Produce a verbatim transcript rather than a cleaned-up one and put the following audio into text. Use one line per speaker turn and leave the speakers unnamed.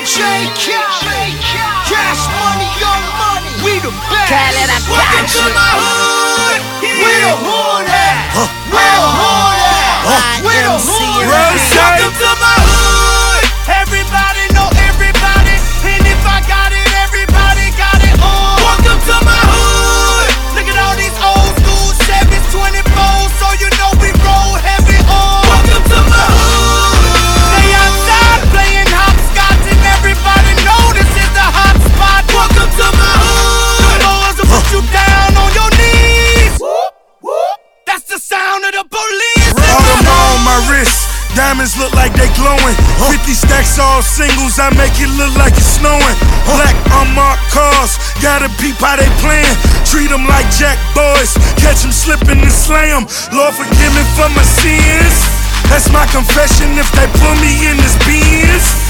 J. Khaled, Cash Money, Young Money, we the best.
Khaled, I got
Welcome
you.
to my hood. Where the hood at? Where the hood at? Where the hood at? Welcome to my hood. Everybody know everybody, and if I got it, everybody got it on. Welcome to my hood. Look at all these old school Chevys, twenty-fours, so you know we roll heavy on. Welcome to my hood. They outside playing hopscotch, and everybody know this is the hot spot. Welcome to my hood. The boys will put you down on your knees. Whoop, whoop. That's the sound of the police.
All on my wrist, diamonds look like they glowing. Fifty stacks all singles, I make it look like it's snowing. Black unmarked cars, gotta peep how they playin'. Treat them like jack boys, catch them slipping and slay them. Lord forgive me for my sins, that's my confession if they put me in this Benz.